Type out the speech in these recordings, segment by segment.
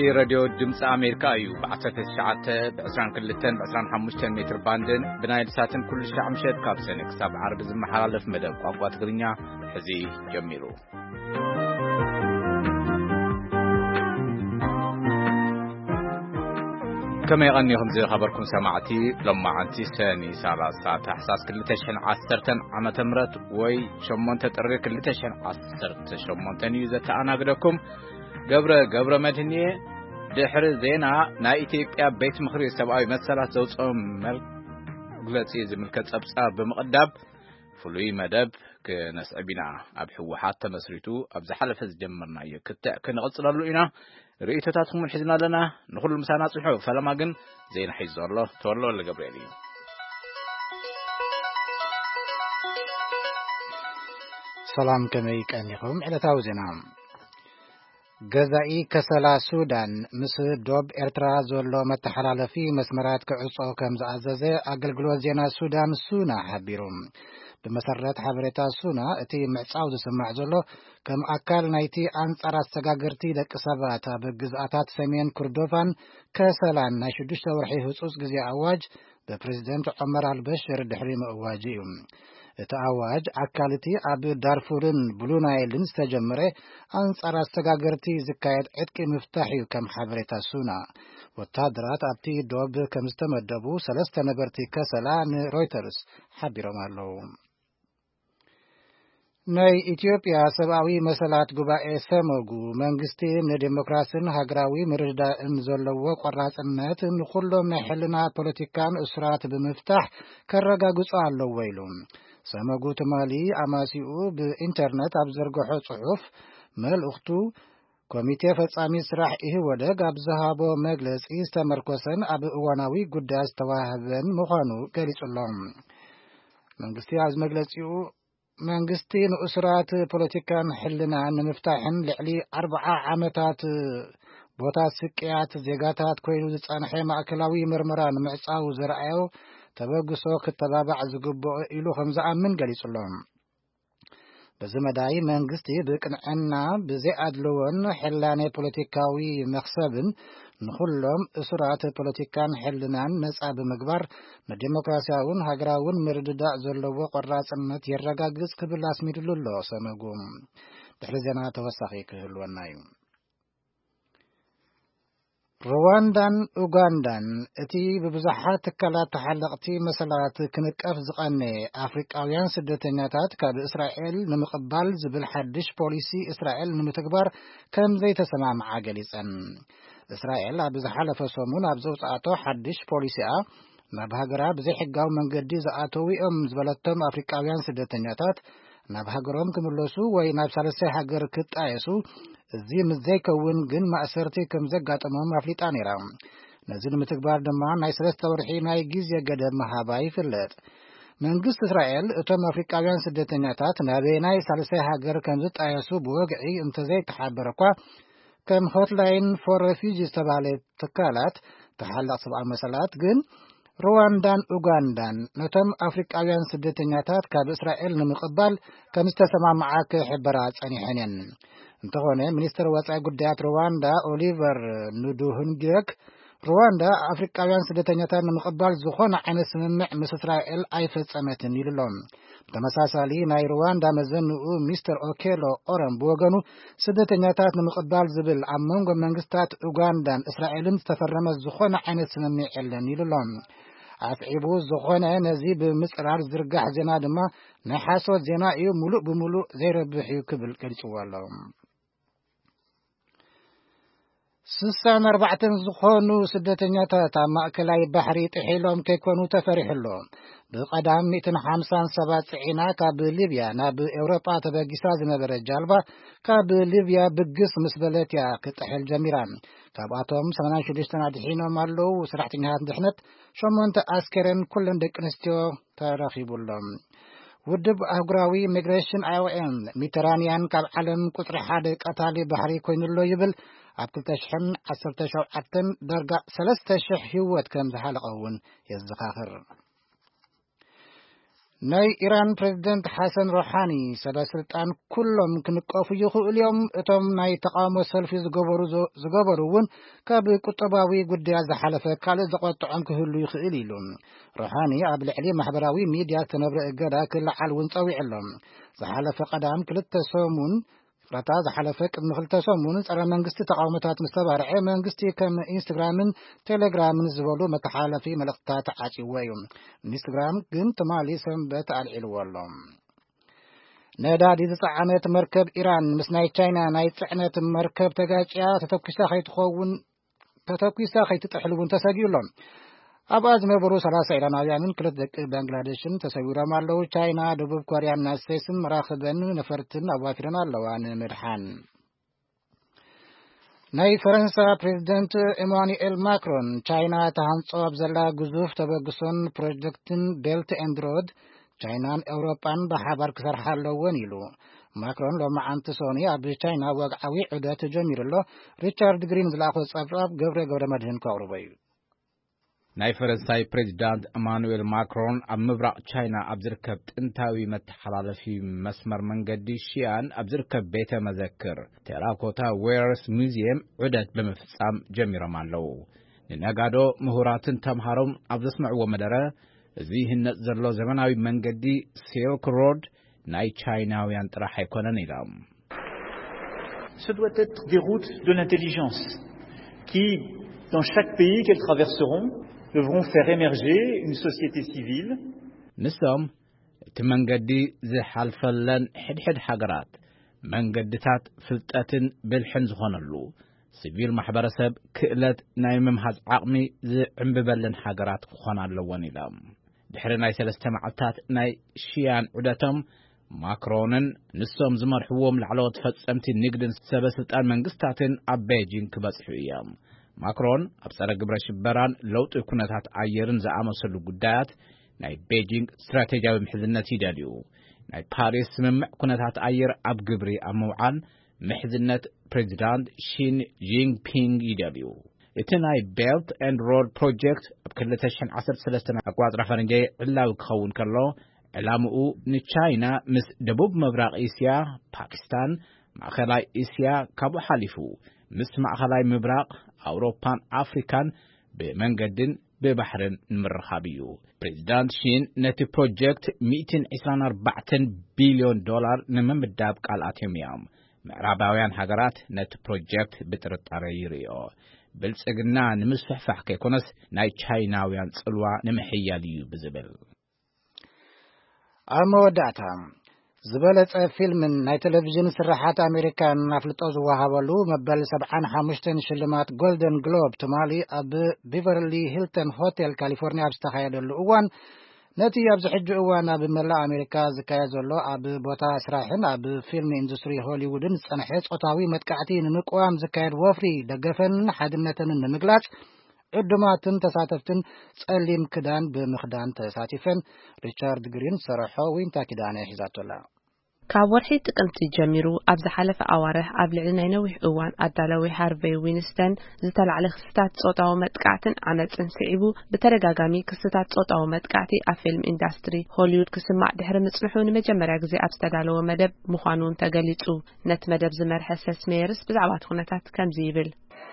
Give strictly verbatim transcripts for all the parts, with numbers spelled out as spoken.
راديو دمس أمريكا أيو بعثة الشعات بعشرين كلتين بعشرين حمشتين متر باندن بنايل ساتن كل الشعب مشهد كابسنك سبع عرب زم حلال في مدب أقوات قرنيا حزي جميلو كما يغنيهم زي خبركم سمعتي لما عنتي ساني سالة ساعة إحساس كل تشحن عسرتن عم تمرت وي شمون تترك كل تشحن عسرت شمون تنيزة أنا قدكم قبر قبر مدنية دحر زينا نايتي بيت مخري سبعي مسألة زوج مل قلتي زي ملكة أبصار بمقدب فلوي مدب كناس أبينا أبحو حتى مسريتو أبز حلف جمرنا يكتع كنغصر له رئيت تاتهم الحزنا لنا نقول المسانات صحو فلما قن زين حيز الله تولوا ولا قبريلي سلام كميك أنيكم على تاوزنا جزائي كسلا سودان مس دوب إرترا زولو متحلال في مسمرات كعصو كمز عزازي أقلقلو زينا سودان سونا حبيرون بمسرات حبرتا سونا اتي معصاو زسمع زلو كم اكال نايتي انصار استغاغرتي دق سباتا بغزاتات سمين كردوفان كسلان ناشدش ورحي حصص غزي اواج ببريزيدنت عمر البشير دحري مواجيهم اتاواج اكالتي اب دارفورن بلونايلن استجمره انصار استغاغرتي زكايت عدق مفتاحي كم حبرتا سونا وتادرات ابتي دوب كم استمدبو ثلاثه نبرتي كسلان رويترز حبيرهم الله ናይ ኢትዮጵያ ሰብአዊ መሰላት ጉባኤ ሰመጉ መንግስቲ ንዲሞክራሲን ሃገራዊ ምርዳእን ዘለዎ ቆራጽነት ንኹሎም ናይ ሕልና ፖለቲካን እስራት ብምፍታሕ ከረጋግጹ ኣለዎ ኢሉ ሰመጉ ትማሊ ኣማሲኡ ብኢንተርኔት ኣብ ዘርግሖ ጽሑፍ መልእኽቱ ኮሚቴ ፈጻሚ ስራሕ ኢህወደግ ኣብ ዝሃቦ መግለጺ ዝተመርኮሰን ኣብ እዋናዊ ጉዳይ ዝተዋህበን ምዃኑ ገሊጹሎም መንግስቲ ኣብ መግለጺኡ መንግስቲ ንኡስራት ፖለቲካን ሕልናን ንምፍታሕን ልዕሊ ኣርባዓ ዓመታት ቦታ ስቅያት ዜጋታት ኮይኑ ዝጸንሐ ማእከላዊ ምርመራ ንምዕጻው ዝረኣዮ ተበግሶ ከተባባዕ ዝግብኦ ኢሉ ከም ዝኣምን ገሊጹሎም በዘመዳይ መንግስቲ ብቅንዕና ብዘይኣድልዎን ሕላኔ ፖለቲካዊ መኽሰብን ንኹሎም እስራት ፖለቲካን ሕልናን ነጻ ብምግባር ንዲሞክራሲያውን ሃገራውን ምርድዳእ ዘለዎ ቆራጽነት የረጋግጽ ክብል ኣስሚሩሉ ሰመጉም ድሕሪ ዜና ተወሳኺ ክህልወና እዩ ሩዋንዳን ኡጋንዳን እቲ ብብዙሓት ትካላት ተሓለቕቲ መሰላት ክንቀፍ ዝቐነ ኣፍሪቃውያን ስደተኛታት ካብ እስራኤል ንምቕባል ዝብል ሓድሽ ፖሊሲ እስራኤል ንምትግባር ከም ዘይተሰማምዓ ገሊጸን እስራኤል ኣብ ዝሓለፈ ሰሙን ኣብ ዘውፅኣቶ ሓድሽ ፖሊሲኣ ናብ ሃገራ ብዘይሕጋዊ መንገዲ ዝኣተው እዮም ዝበለቶም ኣፍሪቃውያን ስደተኛታት ናብ ሃገሮም ክምለሱ ወይ ናብ ሳልሳይ ሃገር ክጣየሱ እዚ ምዘይከውን ግን ማእሰርቲ ከም ዘጋጠሞም ኣፍሊጣ ነይራ ነዚ ንምትግባር ድማ ናይ ሰለስተ ወርሒ ናይ ግዜ ገደብ ምሃባ ይፍለጥ መንግስቲ እስራኤል እቶም ኣፍሪቃውያን ስደተኛታት ናብ ናይ ሳልሳይ ሃገር ከም ዝጣየሱ ብወግዒ እንተዘይተሓበረ እኳ ከም ሆትላይን ፎር ሬፊጂስ ዝተባህለ ትካላት ተሓለቕ ሰብኣዊ መሰላት ግን ሩዋንዳን ኡጋንዳን ነቶም ኣፍሪቃውያን ስደተኛታት ካብ እስራኤል ንምቕባል ከም ዝተሰማምዓ ክሕበራ ጸኒሐን እየን እንተኾነ ሚኒስትር ወጻኢ ጉዳያት ሩዋንዳ ኦሊቨር ንዱህንጊረክ ሩዋንዳ ኣፍሪቃውያን ስደተኛታት ንምቕባል ዝኾነ ዓይነት ስምምዕ ምስ እስራኤል ኣይፈጸመትን ኢሉሎም ተመሳሳሊ ናይ ሩዋንዳ መዘንኡ ሚስተር ኦኬሎ ኦረም ብወገኑ ስደተኛታት ንምቕባል ዝብል ኣብ መንጎ መንግስታት ኡጋንዳን እስራኤልን ዝተፈረመ ዝኾነ ዓይነት ስምምዕ የለን ኢሉሎም ኣፍዒቡ ዝኾነ ነዚ ብምጽራር ዝርጋሕ ዜና ድማ ናይ ሓሶት ዜና እዩ ሙሉእ ብምሉእ ዘይረብሕ እዩ ክብል ገሊጽዎ ኣሎ ስሳን ኣርባዕተን ዝኾኑ ስደተኛታት ኣብ ማእከላይ ባሕሪ ጥሒሎም ከይኮኑ ተፈሪሕሎ ብቐዳም ሚእትን ሓምሳን ሰባት ጽዒና ካብ ሊብያ ናብ ኤውሮጳ ተበጊሳ ዝነበረ ጃልባ ካብ ሊብያ ብግስ ምስ በለትያ ክትጥሕል ጀሚራ ካብኣቶም ሰማንያ ሽዱሽተ ኣድሒኖም ኣለዉ ሰራሕተኛታት ድሕነት ሸሞንተ ኣስከሬን ኩለን ደቂ ኣንስትዮ ተረኺቡሎም ውድብ ኣህጉራዊ ኢሚግሬሽን ኣይ ኦ ኤም ሜዲተራንያን ካብ ዓለም ቁጥሪ ሓደ ቀታሊ ባሕሪ ኮይኑሎ ይብል ኣብ ክልተ ሽሕን ዓሰርተ ሸውዓተን ዳርጋ ሰለስተ ሽሕ ህይወት ከም ዝሓለቐ እውን የዘኻኽር ናይ ኢራን ፕሬዝዳንት ሐሰን ሮሃኒ ሰበስልጣን ኩሎም ክንቀፉ ይኽእሉ እዮም እቶም ናይ ተቃውሞ ሰልፊ ዝገበሩ ዝገበሩውን ካብ ቁጠባዊ ጉዳያት ዝሓለፈ ካልእ ዘቆጥዖም ክህሉ ይኽእል ኢሉ ሮሃኒ ኣብ ልዕሊ ማሕበራዊ ሚድያ ተነብረ እገዳ ክለዓል እውን ፀዊዕሎም ዝሓለፈ ቀዳም ክልተ ሰሙን ፍራታ ዝሓለፈ ቅድሚ ክልተ ሰሙን ጸረ መንግስቲ ተቃውሞታት ምስተባርዐ መንግስቲ ከም ኢንስታግራምን ቴሌግራምን ዝበሉ መተሓላለፊ መልእክትታት ዓጪዎ እዩ ኢንስታግራም ግን ትማሊ ሰንበት አልዒልዎ ኣሎ ነዳዲ ዝጸዓነት መርከብ ኢራን ምስ ናይ ቻይና ናይ ጽዕነት መርከብ ተጋጭያ ተተኩሳ ከይትኸውን ተተኩሳ ከይትጥሕልውን ተሰጊሎም ኣብ ዝነበሩ ሰላሳ ኢራናውያንን ክልተ ደቂ ባንግላዴሽን ተሰዊሮም ኣለዉ ቻይና ደቡብ ኮርያና ስቴስም ራኽበን ነፈርትን ኣዋፊረን ኣለዋ ንምድሓን ናይ ፈረንሳ ፕሬዝዳንት ኢማኑኤል ማክሮን ቻይና ተሃንጾ ኣብ ዘላ ግዙፍ ተበግሶን ፕሮጀክትን ቤልት ኤንድ ሮድ ቻይናን ኤውሮጳን ብሓባር ክሰርሓ ኣለወን ኢሉ ማክሮን ሎማዓንቲ ሶኒ ኣብ ቻይና ወግዓዊ ዑደት ጀሚሩ ኣሎ ሪቻርድ ግሪን ዝለኣኾ ጸብጻብ ገብረ ገብረ መድህን ከቕርቦ እዩ ናይ ፈረንሳይ ፕሬዝዳንት ኢማኑኤል ማክሮን ኣብ ምብራቕ ቻይና ኣብ ዝርከብ ጥንታዊ መተሓላለፊ መስመር መንገዲ ሺያን ኣብ ዝርከብ ቤተ መዘክር ቴራኮታ ዌርስ ሙዚየም ዑደት ብምፍጻም ጀሚሮም ኣለዉ ንነጋዶ ምሁራትን ተምሃሮም ኣብ ዘስምዕዎ መደረ እዚ ህነፅ ዘሎ ዘመናዊ መንገዲ ሲልክ ሮድ ናይ ቻይናውያን ጥራሕ ኣይኮነን ኢሎም Ce doit être des routes de l'intelligence qui, dans chaque pays qu'elles traverseront, devront faire émerger une société civile. ንሶም እቲ መንገዲ ዝሓልፈለን ሕድሕድ ሃገራት መንገድታት ፍልጠትን ብልሕን ዝኾነሉ ሲቪል ማሕበረሰብ ክእለት ናይ ምምሃዝ ዓቕሚ ዝዕምብበለን ሃገራት ክኾን ኣለወን ኢሎም ድሕሪ ናይ ሰለስተ መዓልታት ናይ ሺያን ዑደቶም ማክሮንን ንሶም ዝመርሕዎም ላዕለዎት ፈጸምቲ ንግድን ሰበስልጣን መንግስታትን ኣብ ቤጂንግ ክበጽሑ እዮም ማክሮን ኣብ ጸረ ግብረ ሽበራን ለውጢ ኩነታት ኣየርን ዝኣመሰሉ ጉዳያት ናይ ቤጂንግ ስትራቴጂያዊ ምሕዝነት ይደልዩ ናይ ፓሪስ ስምምዕ ኩነታት ኣየር ኣብ ግብሪ ኣብ ምውዓል ምሕዝነት ፕሬዚዳንት ሺን ጂንፒንግ ይደልዩ እቲ ናይ ቤልት ኤንድ ሮድ ፕሮጀክት ኣብ ክልተ ሽሕን ዓሰርተ ሰለስተ ኣቆጻጽራ ፈረንጂ ዕላዊ ክኸውን ከሎ ዕላምኡ ንቻይና ምስ ደቡብ ምብራቕ እስያ ፓኪስታን ማእኸላይ እስያ ካብኡ ሓሊፉ ምስ ማእኸላይ ምብራቕ ኣውሮፓን ኣፍሪካን ብመንገድን ብባሕርን ንምርኻብ እዩ ፕሬዚዳንት ሺን ነቲ ፕሮጀክት مئة وعشرين وأربعة ቢልዮን ዶላር ንምምዳብ ቃል ኣትዮም እዮም ምዕራባውያን ሃገራት ነቲ ፕሮጀክት ብጥርጣረ ይርእዮ ብልጽግና ንምስፍሕፋሕ ከይኮነስ ናይ ቻይናውያን ጽልዋ ንምሕያል እዩ ብዝብል ኣብ መወዳእታ ዝበለጸ ፊልምን ናይ ቴሌቪዥን ስራሓት ኣሜሪካን ኣፍልጦ ዝወሃበሉ መበል ሰብዓን ሓሙሽተን ሽልማት ጎልደን ግሎብ ትማሊ ኣብ ቢቨርሊ ሂልተን ሆቴል ካሊፎርኒያ ኣብ ዝተኻየደሉ እዋን ነቲ ኣብ ዝሕጂ እዋን ኣብ መላእ ኣሜሪካ ዝካየድ ዘሎ ኣብ ቦታ ስራሕን ኣብ ፊልም ኢንዱስትሪ ሆሊውድን ዝጸንሐ ጾታዊ መጥቃዕቲ ንምቁዋም ዝካየድ ወፍሪ ደገፈን ሓድነትን ንምግላጽ ዕዱማትን ተሳተፍትን ጸሊም ክዳን ብምኽዳን ተሳቲፈን ሪቻርድ ግሪን ሰርሖ ዊንታ ኪዳነ ሒዛቶላ ካብ ወርሒ ጥቅምቲ ጀሚሩ ኣብ ዝሓለፈ ኣዋርሕ ኣብ ልዕሊ ናይ ነዊሕ እዋን ኣዳለዊ ሃርቬይ ዊንስተን ዝተላዕለ ክስታት ጾታዊ መጥቃዕትን ዓመፅን ስዒቡ ብተደጋጋሚ ክስታት ጾታዊ መጥቃዕቲ ኣብ ፊልም ኢንዱስትሪ ሆሊውድ ክስማዕ ድሕሪ ምጽንሑ ንመጀመርያ ግዜ ኣብ ዝተዳለወ መደብ ምዃኑን ተገሊጹ ነቲ መደብ ዝመርሐ ሰስሜየርስ ብዛዕባ ኩነታት ከምዚ ይብል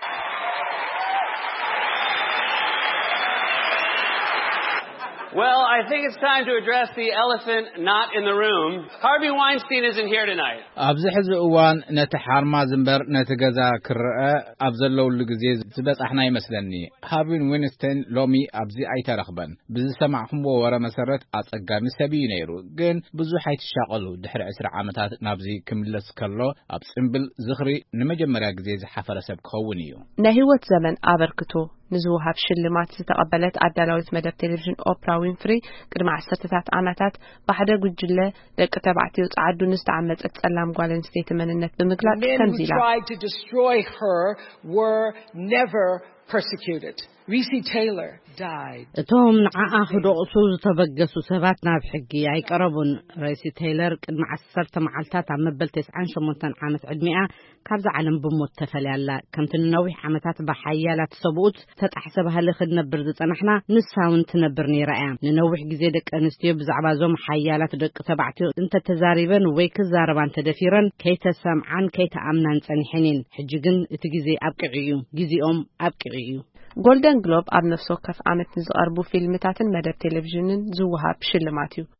Well, I think it's time to address the elephant not in the room. Harvey Weinstein isn't here tonight. ኣብዚ ሕዚ እዋን ነቲ ሓርማ ዝንበር ነቲ ገዛ ክርአ ኣብ ዘለውሉ ግዜ ዝበጻሕና ይመስለኒ ሃርቪ ዊንስቴን ሎሚ ኣብዚ ኣይተረኽበን ብዝሰማዕኹምዎ ወረ መሰረት ኣጸጋሚ ሰብ እዩ ነይሩ ግን ብዙሕ ኣይትሻቐሉ ድሕሪ عشرة ዓመታት ናብዚ ክምለስ ከሎ ኣብ ጽምብል ዝኽሪ ንመጀመርያ ግዜ ዝሓፈረ ሰብ ክኸውን እዩ ናይ ህይወት ዘመን ኣበርክቶ ንዝውሃብ ሽልማት ዝተቐበለት ኣዳላዊት መደብ ቴሌቪዥን ኦፕራ ዊንፍሪ ቅድሚ ዓሰርተታት ዓመታት ባሕደ ጉጅለ ደቂ ተባዕትዮ ጻዕዱ ንዝተዓመፀት ጸላም ጓል ኣንስተይቲ መንነት ብምግላጽ ከምዚ ኢላ tried to destroy her were never persecuted. Reese Taylor died. توم نعاهد أصول تبجس سبات ناب حقي أي قربون رئيس تايلر قد مع السرت معلتات عم بلتس عن شمونتن عامت عدمئة كابز علم بموت تفليالا كم تنوي عامتات بحيالات صبوت تتحسبها لخد نبرد نحنا نساون تنبرني رأيام ننوح جزيدك أنستيو بزعبازوم حيالات دك تبعتي انت تزاربا ويك زاربان تدفيرا كي تسمعان كي تأمنان تنحنين حجيقن تجزي أبقعيو جزي أم أبقعيو ጎልደን ግሎብ ኣብ ነፍሲ ወከፍ ዓመት ዝቐርቡ ፊልምታትን መደብ ቴሌቪዥንን ዝውሃብ ሽልማት እዩ።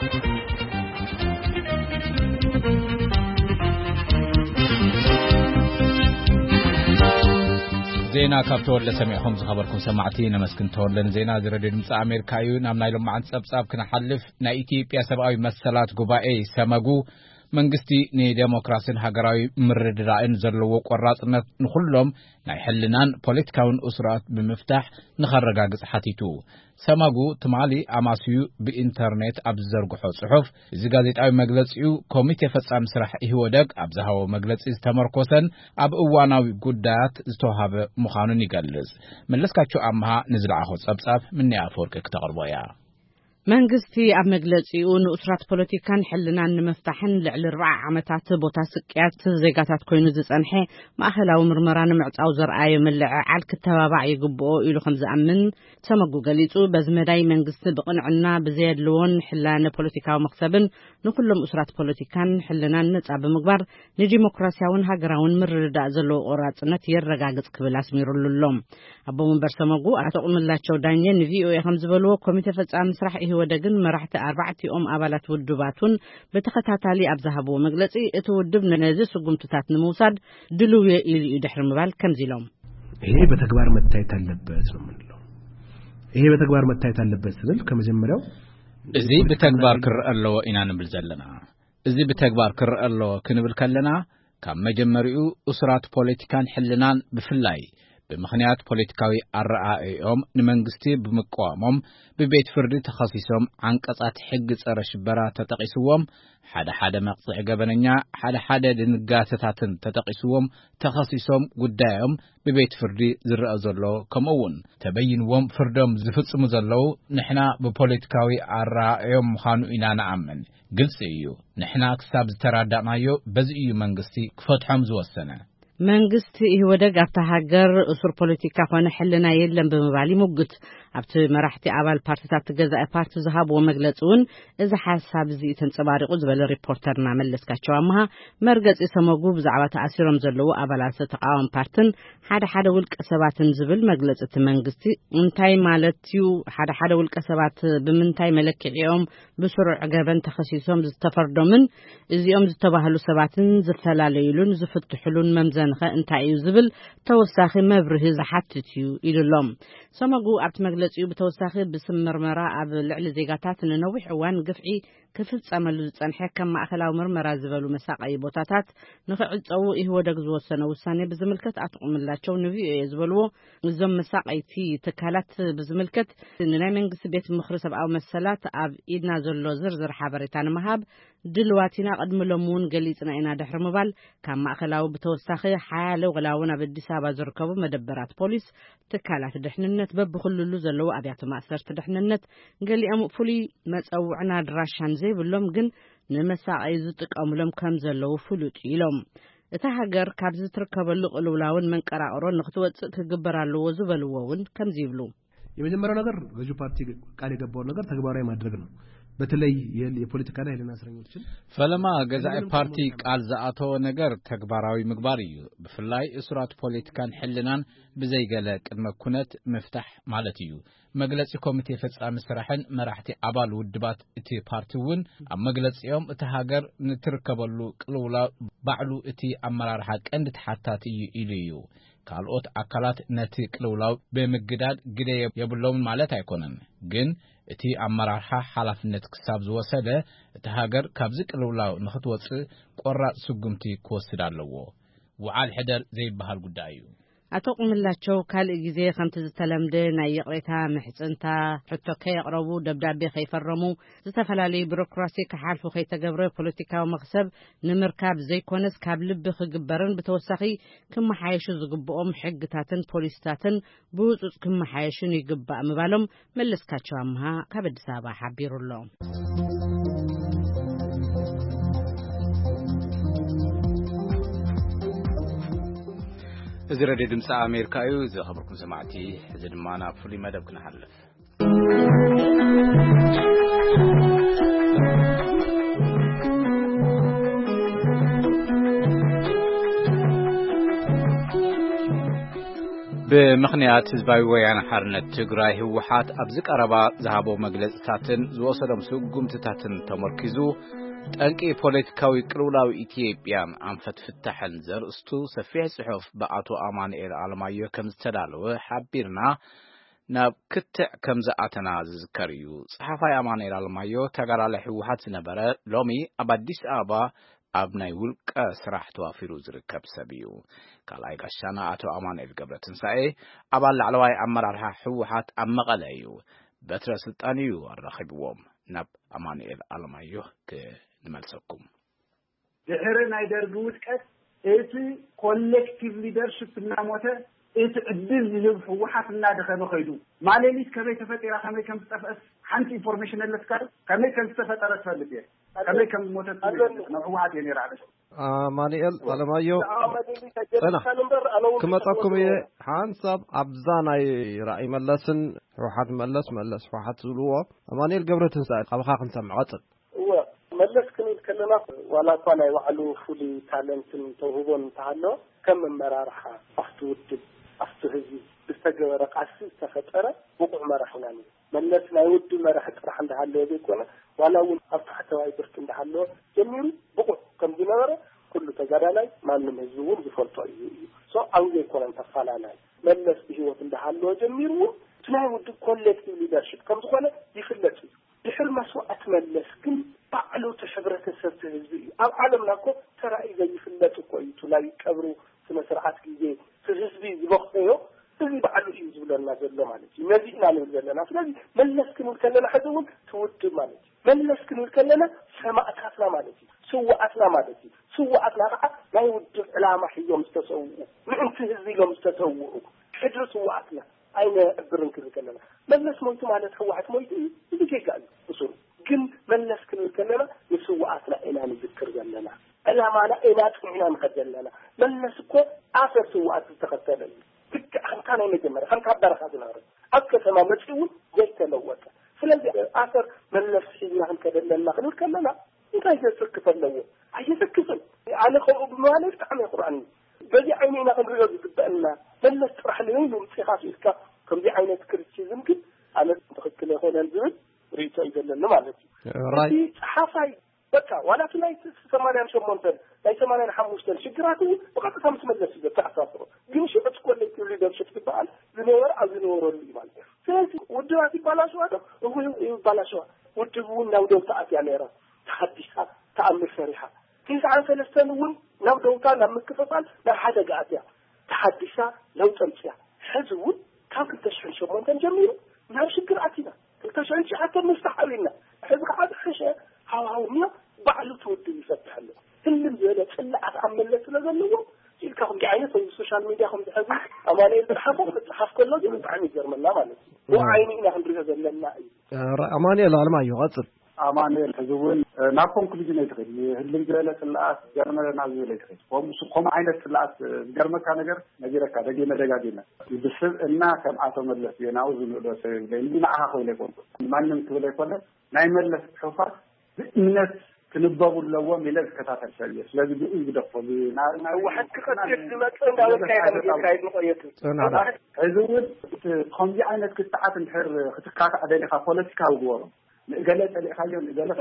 ዜና ካብ ተወለ ሰሚዕኹም ዝኸበርኩም ሰማዕቲ ነመስክን ተወለን ዜና ዝረድዩ ድምፂ ኣሜሪካ እዩ። ናብ ናይ ሎማዓንቲ ፀብጻብ ክንሓልፍ ናይ ኢትዮጵያ ሰብኣዊ መሰላት ጉባኤ ሰመጉ መንግስቲ ንዴሞክራሲን ሃገራዊ ምርድዳእን ዘለዎ ቆራጽነት ንኹሎም ናይ ሕልናን ፖለቲካውን እስራት ብምፍታሕ ንኸረጋግጽ ሓቲቱ ሰማጉ ትማሊ ኣማስዩ ብኢንተርኔት ኣብ ዝዘርግሖ ጽሑፍ እዚ ጋዜጣዊ መግለጺኡ ኮሚቴ ፈጻሚ ስራሕ ይህወደግ ኣብ ዝሃቦ መግለጺ ዝተመርኮሰን ኣብ እዋናዊ ጉዳያት ዝተዋሃበ ምዃኑን ይገልጽ። መለስካቸው ኣምሃ ንዝለዓኾ ጸብጻብ ምንያ ኣፈወርቂ ክተቕርቦ እያ። መንግስቲ ኣብ መግለጺኡ ንኡስራት ፖለቲካን ሕልናን ንምፍታሕን ልዕሊ ኣርባዓ ዓመታት ቦታ ስቅያት ዜጋታት ኮይኑ ዝጸንሐ ማእኸላዊ ምርመራ ንምዕጻው ዘርኣየ ምልዕዓል ክተባባዕ ይግብኦ ኢሉ ከም ዝኣምን ሰመጉ ገሊጹ በዚ መዳይ መንግስቲ ብቕንዕና ብዘየድልዎን ሕላነ ፖለቲካዊ መክሰብን ንኩሎም ኡስራት ፖለቲካን ሕልናን ነጻ ብምግባር ንዲሞክራሲያውን ሃገራውን ምርድዳእ ዘለዎ ቆራጽነት የረጋግጽ ክብል ኣስሚሩሉሎም ኣቦ መንበር ሰመጉ ኣቶ ቁምላቸው ዳኘ ንቪኦኤ ከም ዝበልዎ ኮሚቴ ፈጻሚ ስራሕ ይወደግን መራሕቲ ኣርባዕቲኦም ኣባላት ውድባቱን በተኸታታሊ ኣብ ዝሃብዎ መግለጺ እቲ ውድብ ነዚ ስጉምትታት ንምውሳድ ድልው ኢሉ ይድሕር ምባል ከምዚሎም ይሄ በተግባር መታየት አለበት ነው ምንለው። ይሄ በተግባር መታየት አለበት ስንል ከመጀመሪያው እዚ በተግባር ክርአለው ኢና ንብል ዘለና እዚ በተግባር ክርአለው ክንብል ከለና ካብ መጀመሪኡ እስራት ፖለቲካን ሕልናን ብፍላይ ብምኽንያት ፖለቲካዊ ኣረኣእዮም ንመንግስቲ ብምቋሞም ብቤት ፍርዲ ተኸሲሶም አንቀጻት ሕግ ጸረ ሽበራ ተጠቂስዎም ሓደ ሓደ መቅጽዕ ገበነኛ ሓደ ሓደ ድንጋተታትን ተጠቂስዎም ተኸሲሶም ጉዳዮም ብቤት ፍርዲ ዝረአ ዘሎ ከምኡውን ተበይንዎም ፍርዶም ዝፍጽሙ ዘለው ንሕና ብፖለቲካዊ ኣረኣእዮም ምዃኑ ኢና ንኣምን ግልጽ እዩ ንሕና ክሳብ ዝተራዳእናዮ በዚ እዩ መንግስቲ ክፈትሖም ዝወሰነ መንግስት ይወደግ ኣብታ ሃገር እሱር ፖለቲካ ኾነ ሕልና የለን ብምባል ይሙግት ኣብቲ መራሕቲ ኣባል ፓርቲታት ገዛእ ፓርቲ ዝሃብዎ መግለጽውን እዚ ሓሳብ እዚ ተንጸባሪቑ ዝበለ ሪፖርተርና መለስካቸው ኣምሃ መርገጽ ሰመጉ ብዛዕባ ተኣሲሮም ዘለዎ ኣባላት ተቃዋሚ ፓርቲን ሓደ ሓደ ውልቀ ሰባትን ዝብል መግለጽ እቲ መንግስቲ እንታይ ማለት እዩ ሓደ ሓደ ውልቀ ሰባት ብምንታይ መለክዒኦም ብስሩዕ ገበን ተኸሲሶም ዝተፈርዶምን እዚኦም ዝተባህሉ ሰባትን ዝፈላለዩሉን ዝፍትሕሉን መምዘን እንታይ እዩ ዝብል ተወሳኺ መብርሂ ዝሓትት እዩ ኢሉሎም ሰመጉ ኣብቲ መግለጺኡ ብተወሳኺ ብስም ምርመራ ኣብ ልዕሊ ዜጋታት ንነዊሕ እዋን ግፍዒ ክፍጸመሉ ዝጸንሐ ከም ማእኸላዊ ምርመራ ዝበሉ መሳቀይ ቦታታት ንኽዕጸው ይወደግ ዝወሰነ ውሳኔ ብዝምልከት ኣጥቁምላቸው ንቪኦኤ ዝበልዎ እዞም መሳቀይቲ ትካላት ብዝምልከት ንናይ መንግስቲ ቤት ምኽሪ ሰብኣዊ መሰላት ኣብ ኢድና ዘሎ ዝርዝር ሓበሬታ ንምሃብ ድልዋቲና ቀድምሎም እውን ገሊጽና ኢና ድሕሪ ምባል ካብ ማእኸላዊ ብተወሳኺ ሓያለ ወላውን ኣብ ኣዲስ ኣበባ ዝርከቡ መደበራት ፖሊስ ትካላት ድሕንነት በብኹልሉ ዘለዎ ኣብያተ ማእሰርቲ ድሕንነት ገሊኦም ፍሉይ መፀውዕና ድራሻን ዘይብሎም ግን ንመሳቀይ ዝጥቀሙሎም ከም ዘለው ፍሉጥ ኢሎም እታ ሃገር ካብ ዝትርከበሉ ቅልውላውን መንቀራቅሮን ንኽትወጽእ ክግበር ኣለዎ ዝበልዎውን ከምዚ ይብሉ የመጀመሪያው ነገር ገዢ ፓርቲ ቃል የገባው ነገር ተግባራዊ ማድረግ ነው። በተለይ የፖለቲካና የሕሊና እስረኞችን ፈለማ ገዛኢ ፓርቲ ቃል ዘኣተወ ነገር ተግባራዊ ምግባር እዩ ብፍላይ እስራት ፖለቲካን ሕልናን ብዘይገለ ቅድመ ኩነት ምፍታሕ ማለት እዩ መግለጺ ኮሚቴ ፈጻሚ ስራሕን መራሕቲ ኣባል ውድባት እቲ ፓርቲውን ኣብ መግለጺኦም እቲ ሃገር ንትርከበሉ ቅልውላ ባዕሉ እቲ ኣመራርሓ ቀንዲ ተሓታቲ እዩ ኢሉ እዩ ካልኦት ኣካላት ነቲ ቅልውላው ብምግዳድ ግደ የብሎም ማለት ኣይኮነን ግን እቲ ኣመራርሓ ሓላፍነት ክሳብ ዝወሰደ እቲ ሃገር ካብዚ ቅልውላው ንኽትወጽእ ቆራጽ ስጉምቲ ክወስድ ኣለዎ ወዓል ሕደር ዘይበሃል ጉዳይ እዩ أتو قملاچو كال إجزاء خمسة زتلمد نايقريتها محسنتا حتى كي يقربوا دبدابي خيفرموا زتفلالي بيروقراسي كحالفو خيتجبروا بوليتيكا ومغسب نمركاب زي كونس كابلب خجبرن بتوسخي كم حيشو زقبقهم حقتاتن بوليستاتن بوز كم حيشون يقبق مبالم ملس كاتشامها كبد سابا حبيرو اللهم إذا ردي دمسة أمريكا أيو إذا خبركم سمعتي إذا دمانا فولي مدى بكنا حلف بمخنيات حزباوي ويان حرنة تግራይ ህወሓት ኣብዝቅ ቀረባ ዝሃቦ መግለጽታትን ዝወሰዶም ስጉምትታትን ተመርኪዙ ጠንቂ ፖለቲካዊ ቅልውላዊ ኢትዮጵያን አንፈት ፍታሕን ዘርእስቱ ሰፊሕ ጽሑፍ በአቶ አማኑኤል አለማየሁ ከም ዝተዳለወ ሓቢርና ናብ ክትዕ ከም ዝኣተና ዝዝከር እዩ። ጸሓፋይ አማኑኤል አለማየሁ ተጋዳላይ ህወሓት ዝነበረ ሎሚ ኣብ አዲስ አበባ ኣብ ናይ ውልቀ ስራሕ ተዋፊሩ ዝርከብ ሰብ እዩ። ካልኣይ ጋሻና አቶ አማኑኤል ገብረትንሳኤ ኣባል ላዕለዋይ ኣመራርሓ ህወሓት ኣብ መቐለ እዩ። በትረ ስልጣን እዩ ኣራኺብዎም። ናብ አማኑኤል አለማየሁ ንመልሰኩም ድሕሪ ናይ ደርጊ ውድቀት እቲ ኮሌክቲቭ ሊደርሺፕ እናሞተ እቲ ዕድል ዝህብ ህወሓት እናደኸመ ኸይዱ ማለሊት ከመይ ተፈጢራ ከመይ ከም ዝጠፍአት ሓንቲ ኢንፎርሜሽን ኣለትካ ከመይ ከም ዝተፈጠረ ትፈልጥ እየ ከመይ ከም ዝሞተት ናብ ህወሓት እየ ነይረ ዓለሽ አማኑኤል አለማየሁ أنا كمتاكم حانسب أبزاناي رأي ملسن روحات ملس ملس روحات زلوا أمانيل قبرة تنسى قبخا خنسم عطل ملس كني كلنا ولا كان يوعلو فولي تالنتن توهبون تعالو كم مرارحة أفتود أفتهزي بستجوا رقعسي استفترة وقع مرحناني ملس لا يود مرح ترح عند حلو بيكونا ولا ون أفتحت واي برك عند حلو جميل بقع كم دينارة كل تجارلاي ما نمزون بفلتو أيه سو أوجي كون تفعلنا ملس بهو عند حلو جميل تلاقي ود كولكتيف ليدرشيب كم تقوله يفلت بحر مسوء أتملس كن بعلو تشبرة السبت الهزبي أو عالمنا كو ترى إذا يفلت كوي تلاقي كبروا في مسرحات كذي في الهزبي يبخيه تزي بعلو يزول لنا زلوا مالتي نزينا نزلنا فلذي ملس كن الكلنا حدون تود مالتي ملس كن الكلنا سماء أتنا مالتي سوى أتنا مالتي سوى أتنا رأى لا يود علامة حيوم استسووا نعم في الهزبي يوم استسووا حجر سوى أتنا أين أبرن كذا كلنا ملس موت مالت هوعت موت إذا كي قال بصور جن ملس كن الكلنا يسوى أتنا إنا نذكر جلنا ألا معنا إنا تفعنا نخجلنا ملس كو آخر سوى أتنا تختلنا تك خم كان يمجمر خم كبر خازنا رد أكثر ما مجهول جيت لوّت فلذي آخر ملس حينا هم كدلنا خلول كلنا إنت هي سك فلوّ هي سك فل على خو بمالك تعمل قرآن بدي عينينا خنرجع بتبقنا ملس راح لين ومسيخاف إسكا كم دي عينات كريتشيزم كده أنا تخكل يا خونا الزمن ريتا يدلنا مالتي راي حافي بكا ولا تلاقي سمانة مش مونتر لا سمانة حموشتن شجراته وقت خمس ملس إذا تعصفه جمش بتقول لك اللي ده شفت بقال زنور أو زنور اللي مال فلسي ودوا في بلاشوا هذا هو بلاشوا ودوا نودوا ساعات يعني را تحديها تأمل فرحة كيف عن فلسطين نودوا كان لما كفصل لا حاجة قاعدة تحديها لو تمشي حزون كان كنت تشحن شو ممكن جميل ما شكر عتينا كنت تشحن شيء حتى مستحيلنا حزب هذا حشة هاوهاومية بعلو تودي يفتح له كل اللي تلا أتعمل لك لذلهم تلك هم جايين في السوشيال ميديا هم تحزن أمانة الحفظ الحفظ كله جم بعمي جرم لا مالك وعينينا هم رجع لنا أمانة لا ما يغطر أمانة الحزون ناقم كل جنة تغني اللي جرالة اللاس جرم لنا زي تغني هم سقوم عينة اللاس جرم كان جر نجيرك هذا جينا دجاجنا بس إننا كم عتم الله يناوز من الرسائل لأن معها خوله كون ما نمتوله كون نعمل له حفاظ الناس تنبغوا اللوا ميلاد كتاعة الشريعة لازم يجي يدفع بنا هو حتى كتير ما كان على كذا كايد مقيته أنا عايزون خمسة عينات كتاعة الحر كتاعة عدالة خالص كاوجورا قالت اللي خليهم قالت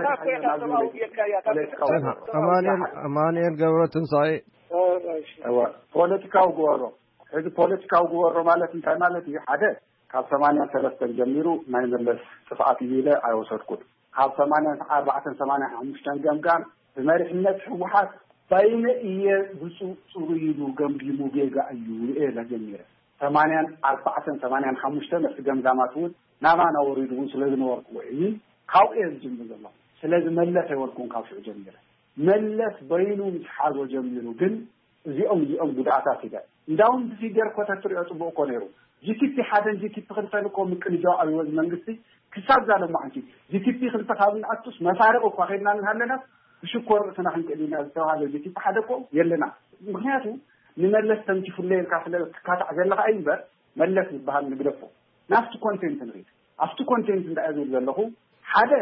أمانين أمانين قبرة تنصاي أيوة بوليتيكا وجورا هذا بوليتيكا وجورا مالت انت مالت حدا كاب ثمانية ثلاثة جميرو ما يملس صفات جيلة أو صدقود كاب ثمانية أربعة ثمانية مشتان جام جام بمارس الناس حوحات باين إيه بسوا صغيرو جنبيمو جيجا أيو إيه لجميرة ثمانية أربعة ثمانية خمسة بس جنب زماتون نما نوريدون سلزم ورقوي خاو إيه الجنب الله سلزم ملة ورقون خاو شو جميرة ملة بينو متحاجو جميرو جن زي أم زي أم بدعات كده داون في جر كوتا تري أتبو كونيرو جيتي في حدا جيتي تخلف لكم ممكن جاء أيوة منجستي كسب زال ما عندي جيتي في خلف خاوين أتوس ما فارق وفاهمنا نهلنا بشكر سنحن كلينا السواء جيتي في حدا كو يلنا مخياتو نملس تنتي الليل كافل كات عجل لها أيبر ملس بهال نقلفه نفس كونتنت نريد أفتو كونتنت نأذن زلهم حدا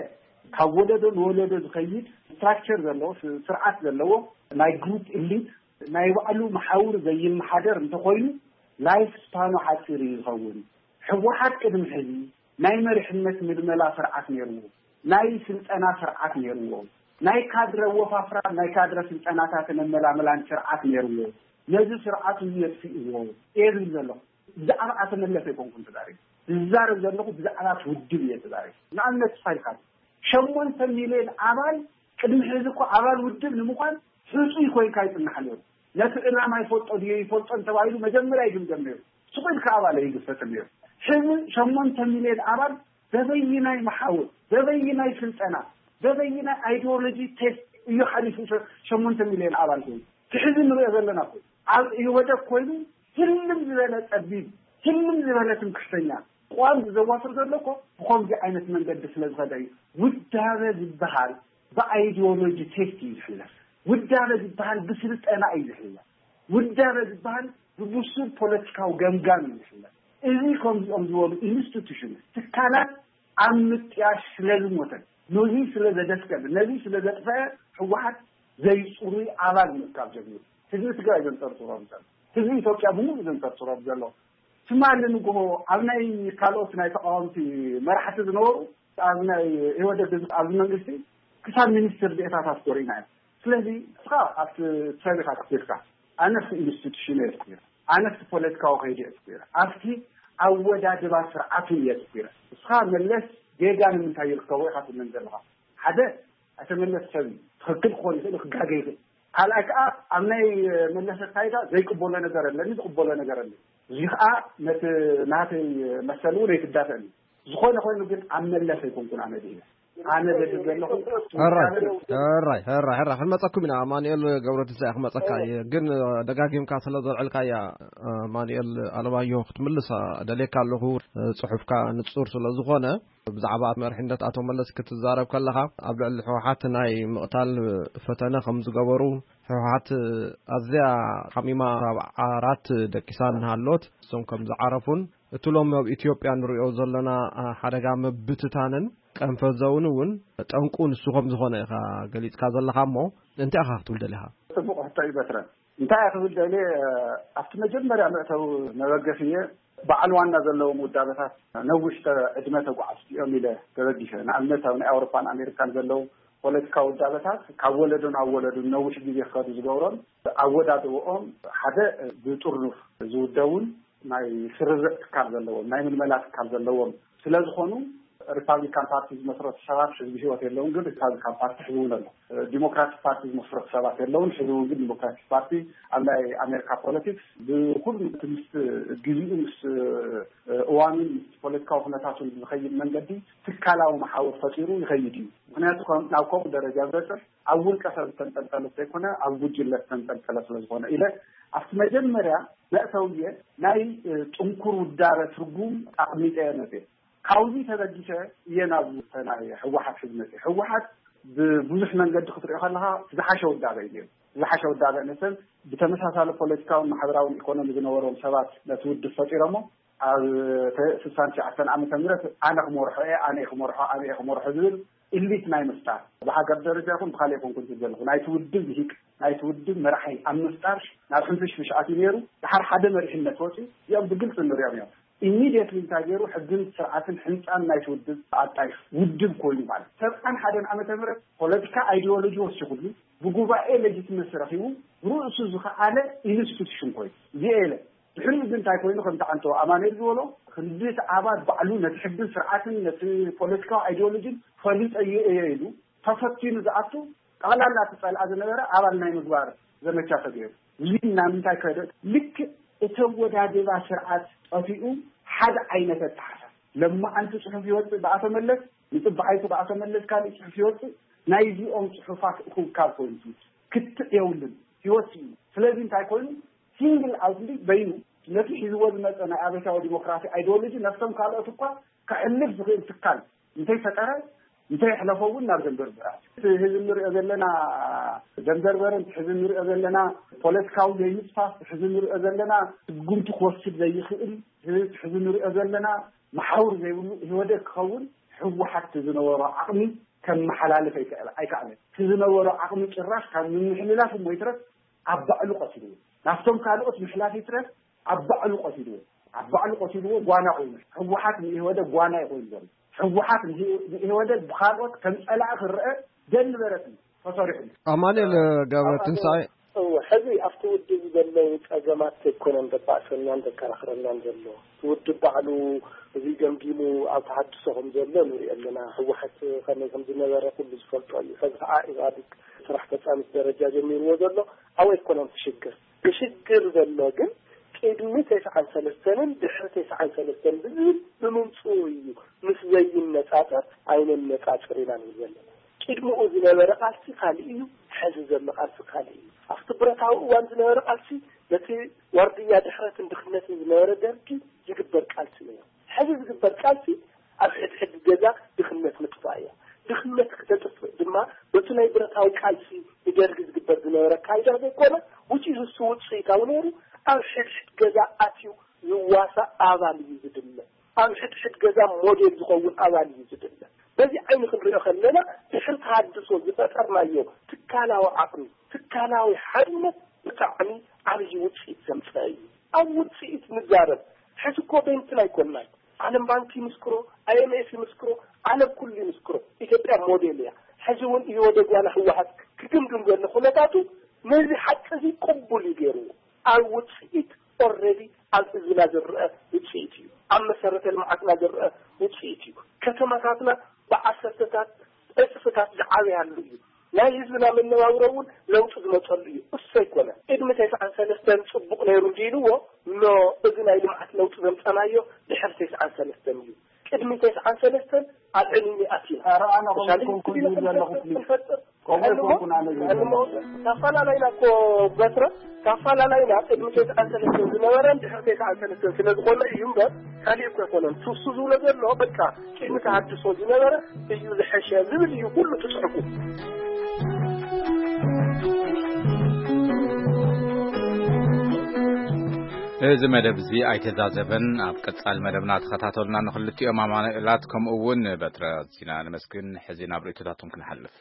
كولده ولده خيد structure زلوا سرعة زلوا ناي جروب إليت ناي وقالوا محاور زي المحاضر انتقوينه لايف سبانو حاصر يغون حوحات كدم حزي ناي مرحمة مدملا سرعة نيرو ناي سلطنا سرعة نيرو ناي كادر وفافرا ناي كادر سلطنا تاتنا ملا ملان سرعة نيرو نزل سرعة يرفئه إيه زلوا زعر أتمنى يكون كنت داري زعر زلوا زعرات ودي يتداري نعم نتفايقات شمون تميلين عمل كدم حزكو عمل ودي نمقال سوسو يكون كايت النحليو لا تقلع ما يفوت أو يفوت أنت وعيله مجمع يجم جميل سقيل كعبة يجلس تميل شمون شمون تميلين عمل ببينا محاول ببينا سلطنة ببينا ايديولوجي تيست يحرف شمون تميلين عمل تحزن رأي لنا كل يوجد كله هلم زبالة أبيب هلم زبالة مكشتنيا قوام زوافر ذلك بقوم بعينة من قد سلز غداي ودارة البحر بأيديولوجي تيستي يحلف ودارة البحر بسرط أنا أيضا يحلف ودارة البحر ببصور بوليتيكا وغمغام يحلف إذن كم أمزوال إنستيتيوشن تكالات عمت ياش لازم وطن نوزي سلزة دسكال نوزي سلزة دفاع حواحات زي صوري علاج مكاب جميل هذي تجاه جنتر صورة مثلا هذي توقع بمو جنتر صورة بجلو ثم عندنا نقول أبناء كالوس نايت قام في مرحلة النور أبناء هو ده أبناء نجسي كسر منستر بيتها تذكرين سلذي خا أفت تسابق أكثر أنا في إنستيتيوشن أكثر أنا في بوليتيكا وغيري أكثر أفتي أودا دباسر عقلية أكثر خا ملس جيجان من تايل قوي حتى من ذلها هذا أتمنى سوي خكل خالص لك جاجي على أكا أمني من نفس القاعدة زي قبولة نجار اللي نيجي قبولة نجار اللي زيها نت نهات مسألة ريت الدافع زخون أخوي نقول عمل الله سيكون كن عمل ديه أنا بدي أقول لكم هراي هراي هراي هراي خل ما تأكل من عمانيل جورة الساق ما تأكل جن دقاقيم كاسل ذو العلقايا مانيل على ما يوخت ملصا دليك على الظهور صحف كان تصور سلا زخونة بزعبات مرحلة أتو ملص كتزارب كلها قبل الحوحات ناي مقتال فتنة خمس جبرو حوحات أزياء حميمة عارات دكسان هاللوت سون كم زعرفون تلوم بإثيوبيا نريو زلنا حرقة مبتتانن كان فزونون تنقون السوهم زخونة قليت كذا لخامو أنت أخذت ولدلها. تبغى حتى يبترن. أنت أخذت ولدلي أفتنا جمرة عملته نوقفية بعلوان نزل له مدابسات نوشت أجمعته وعشت يومي له ترديشه نعمته من أوروبا أمريكا نزل له ولد كودابسات كولدون أولدون نوش بيجي خارج الجوران أوداد وأم حدا بيطرنف زودون ما يسرز كارزل له ما يمل ملاك كارزل له سلاز خانو ريبابليكان بارتيز مصرف شباب شباب شو وتيرلون قل ريبابليكان بارتي حلونا له ديمقراطيك بارتيز مصرف شباب تيرلون حلوون قل ديمقراطيك بارتي على أمريكا بوليتكس بكل تمس جزء مس أوامل بوليتيكا وخناتاتهم يخيل من جدي تكلا ومحاور فصيرون يخيلين هنا تكون ناوكم درجة بسر أول كسر تنتن ثلاثة كنا أول جلة تنتن ثلاثة لزبنا إلى أفتمجن مرة لا سوية ناي تنكر الدار ترجوم أقميت أنا فيه كاوزي تدجيشه ينابو تناي حوحات خدمتي حوحات ببزح من قد خطر يخلها زحشه ودابا يدير زحشه ودابا مثلا بتمساسال بوليتيكاو محبراو ايكونومي زنورهم سبات لتود فطيرمو سلسان عشان عام تمرة أنا خمورحة أنا خمورحة أنا خمورحة ذل اللي تناي مستار بحاجة درجة يكون بخليكم كنت تجلس ناي تود هيك ناي تود مرحي أم مستارش نعرف نفش فيش عتيرو تحر حدا مرحي النتوتي يوم بقلت إنه رياضي immediately تاجروا حدين سرعة حنت أم ناي تود عطايف ودب كل مال سرعان حدا عام تمرة political ideology وسيقولي بقوبة إيه لجيت مسرحيو رؤوس زخ على institution كوي زي الحين بنت هاي كم تعنتوا أمانة الزولو خليت عباد بعلونا تحدث سرعة في political ideology فليت أي أي يدو ففتين زعتو ጠቅላላ ተጻል አዘነበረ አባልና ምግባር ዘመቻ ተገኘ ሊና ምንታይ ከደ ልክ እተወዳደባ ስርዓት ጠፊኡ ሓደ አይነት ተሐሳ ለማ አንተ ጽሑፍ ይወጥ በአፈመለስ ይጥባይቱ በአፈመለስ ካለ ጽሑፍ ይወጥ ናይዚኦም ጽሑፋት እኮ ካልኮንቱ ክትየውልን ይወጥ ስለዚህ እንታይ ኮይኑ ሲንግል አውትሊ በይኑ ነቲ ህዝቦት መጠና አበሻው ዲሞክራሲ አይዲዮሎጂ ነፍሰም ካልኦት እኮ ከእልፍ ዝግል ትካል እንታይ ፈጠረ እንታይ ሕለፈውን ናብ ደንበርበራ ህዝብ ንሪኦ ዘለና ደንበርበረን ህዝብ ንሪኦ ዘለና ፖለቲካዊ ዘይምጽፋፍ ህዝብ ንሪኦ ዘለና ጉምቱ ክወስድ ዘይኽእል ህዝብ ንሪኦ ዘለና ማሕውር ዘይብሉ ህወደ ክኸውን ህወሓት ዝነበሮ ዓቕሚ ከም መሓላለፍ ኣይከኣለን ዝነበሮ ዓቕሚ ጭራሽ ካብ ምሕልላፍ ሞይትረስ ኣባዕሉ ቀሲዱ ናፍቶም ካልኦት ምሕላፍ ይትረስ ኣባዕሉ ቀሲዱ ኣባዕሉ ቀሲዱ ጓና ኮይኑ ህወሓት ንህወደ ጓና ይኮን ዘሎ ህወሓት ንህወደ ብኻልኦት ከም ጸላእ ክርአ ደንበረት ተሰሪሑ ኣማኑኤል ገብረትንሳኤ ሕዚ ኣብቲ ውድብ ዘለው ፀገማት ኢኮኖሚ ተባዕሰኛን ተከራክረናን ዘሎ ውድብ ባዕሉ እዚ ገምጊሙ ኣብ ተሓድሶም ዘሎ ንሪኢ ኣለና ህወሓት ከመይ ከም ዝነበረ ኩሉ ዝፈልጦ እዩ ሕዚ ከዓ ኢህአዴግ ስራሕ ፈጻሚት ደረጃ ጀሚርዎ ዘሎ ኣብ ኢኮኖሚ ትሽግር ትሽግር ዘሎ ግን ቅድሚ ተስዓን ሰለስተንን ድሕሪ ተስዓን ሰለስተን ብዝብል ብምምፅኡ እዩ ምስ ዘይነፃፀር ዓይነት ነፃፅር ኢና ንብል ዘለና ቅድሚኡ ዝነበረ ቃልሲ ካልእ እዩ ሕዚ ዘሎ ቃልሲ ካልእ እዩ ኣብቲ ብረታዊ እዋን ዝነበረ ቃልሲ ነቲ ዋርድያ ድሕረትን ድኽነትን ዝነበረ ደርጊ ዝግበር ቃልሲ እዩ ሕዚ ዝግበር ቃልሲ ኣብ ሕድሕድ ገዛ ድኽነት ምጥፋእ እያ ድኽነት ክትጥፍእ ድማ በቲ ናይ ብረታዊ ቃልሲ ንደርጊ ዝግበር ዝነበረ ካይዳ ዘይኮነ ውጪ ዝሱ ውፅኢታዊ ነይሩ ኣብ ሕድሕድ ገዛ ኣትዩ ዝዋሳእ ኣባል እዩ ዝድለ ኣብ ሕድሕድ ገዛ ሞዴል ዝኸውን ኣባል እዩ ዝድለ በዚ ዓይኒ ክንሪኦ ከለና ድሕሪ ተሃድሶ ዝፈጠርናዮ ትካላዊ ዓቕሚ ትካላዊ ሓድነት ብጣዕሚ ዓብዪ ውፅኢት ዘምፅአ እዩ ኣብ ውፅኢት ንዛረብ ሕዚ እኮ በይንትን ኣይኮንናን ዓለም ባንኪ ይምስክሮ ኣይኤምኤፍ ይምስክሮ ዓለም ኩሉ ይምስክሮ ኢትዮጵያ ሞዴል እያ ሕዚ እውን ይወደ ጓና ህወሓት ክግምግም ዘሎ ኩነታቱ ነዚ ሓቂ እዚ ቅቡል እዩ ገይርዎ ኣብ ውፅኢት ኦልሬዲ ኣብ እዝና ዝርአ ውፅኢት እዩ ኣብ መሰረተ ልምዓትና ዝርአ ውፅኢት እዩ ከተማታትና ብዓሰርተታት እጥፍታት ዝዓብያሉ እዩ ናይ ህዝብና መነባብሮ እውን ለውጢ ዝመፀሉ እዩ እሱ ኣይኮነ ቅድሚ ተስዓን ሰለስተን ፅቡቕ ነይሩ እንዲልዎ ኖ እዚ ናይ ልምዓት ለውጢ ዘምፀናዮ ድሕሪ ተስዓን ሰለስተን እዩ ቅድሚ ተስዓን ሰለስተን ኣብ ዕልሚ ኣቲና ኣረኣና ኮንኩም ኩሉ ዘለኹ ተፈላለዩና እኮ በትረ ተፈላለዩና ቅድሚ ተስዓን ሰለስተን ዝነበረን ድሕሪ ተስዓን ሰለስተን ስለዝኾነ እዩ እምበር ካልእ እኮ ኣይኮነን ትውሱ ዝብሎ ዘሎ በቃ ቅድሚ ተሃድሶ ዝነበረ እዩ ዝሐሸ ዝብል እዩ ኩሉ ትፅሕፉ እዚ መደብ እዚ ኣይተዛዘበን ኣብ ቀጻል መደብና ተኸታተሉና ንኽልቲኦም ኣማኑኤላት ከምኡ እውን በትረ ዚና ንመስግን ሕዚ ናብ ርእቶታቶም ክንሓልፍ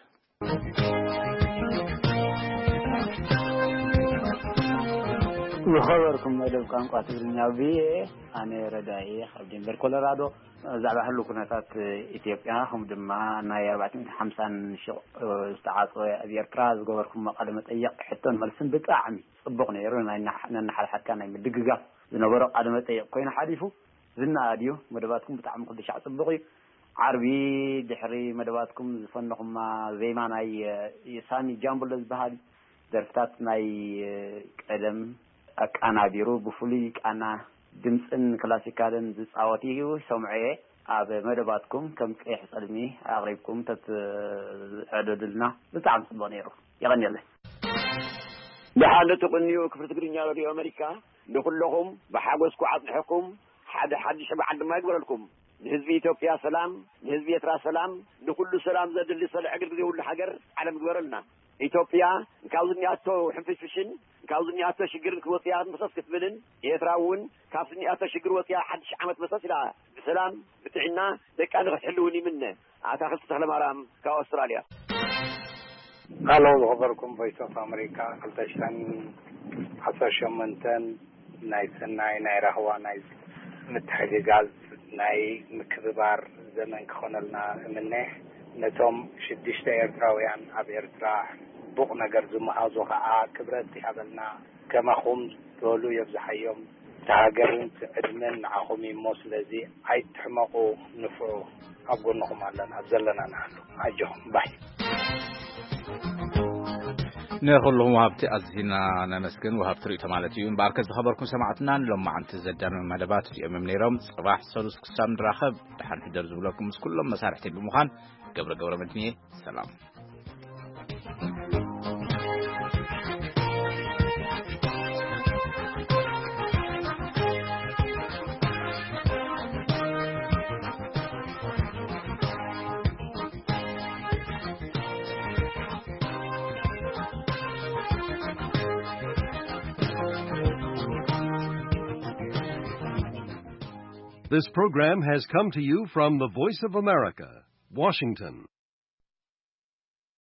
ንኸበርኩም መደብ ቋንቋ ትግርኛ ብዬ ኣነ ረዳኢ ካብ ዴንቨር ኮሎራዶ ዛዕባ ህሉ ኩነታት ኢትዮጵያ ከም ድማ ናይ ኣርባዕተ ሚእቲ ሓምሳን ሽቕ ዝተዓፀወ ኣብ ኤርትራ ዝገበርኩም ቃለ መጠይቕ ሕቶን መልስን ብጣዕሚ ጽቡቕ ነይሩ ናይ ነናሓድሓድካ ናይ ምድግጋፍ ዝነበሮ ቃለ መጠይቕ ኮይኑ ሓሊፉ ዝናኣድዩ መደባትኩም ብጣዕሚ ክልሻዕ ጽቡቕ እዩ ዓርቢ ድሕሪ መደባትኩም ዝፈንኹማ ዜማ ናይ ሳሚ ጃምቡሎ ዝበሃል ደርፍታት ናይ ቀደም ኣቃናቢሩ ብፍሉይ ቃና ድምፅን ክላሲካልን ዝፃወት እዩ ሰምዐየ ኣብ መደባትኩም ከም ቀይሕ ፀልሚ ኣቕሪብኩም ተትዕደድልና ብጣዕሚ ጽቡቕ ነይሩ ይቐኒየለን ብሓደ ተቆኒዩ ክፍሊ ትግርኛ ሬድዮ ኣሜሪካ ንኩለኹም ብሓጎስ ክዓጽሕኩም ሓደ ሓድሽ በዓል ድማ ይግበረልኩም ንህዝቢ ኢትዮጵያ ሰላም ንህዝቢ ኤርትራ ሰላም ንኩሉ ሰላም ዘድሊ ሰልዕ እግር ዘይብሉ ሃገር ዓለም ግበረልና ኢትዮጵያ ካብ ዝኒኣቶ ሕንፍሽፍሽን ካብ ዝኒኣቶ ሽግርን ክወፅያ መሰስ ክትብልን ኤርትራ እውን ካብ ዝኒኣቶ ሽግር ወፅያ ሓድሽ ዓመት መሰስ ኢላ ብሰላም ብጥዕና ደቃ ንኽትሕልውን ይምነ ኣታኽልቲ ተኽለማርያም ካብ ኣውስትራልያ ሃሎ ዝኸበርኩም ቮይስ ኦፍ ኣሜሪካ ክልተ ሽሕን ዓሰርተ ሸሞንተን ናይ ሰናይ ናይ ራህዋ ናይ ምትሕግጋዝ ናይ ምክብባር ዘመን ክኾነልና እምነ ነቶም ሽዱሽተ ኤርትራውያን ኣብ ኤርትራ ቡቕ ነገር ዝመሃዙ ከዓ ክብረት ይሃበልና ከማኹም ትበሉ የብዝሓዮም ተሃገርን ዕድመን ንዓኹም እሞ ስለዚ ኣይትሕመቑ ንፍዑ ኣብ ጎንኹም ኣለና ዘለና ንሓሉ ኣጆኹም ባይ نخلهم وهبتي أزهنا نمسكن وهبت ريت مالتي باركز خبركم سمعتنا لما عن تزدان من مدبات في أمام نيرم صباح سلوس قسام دراخب دحن حدر زبلكم كلهم مسارحتي بمخان قبل قبل متنيه سلام. This program has come to you from the Voice of America, Washington.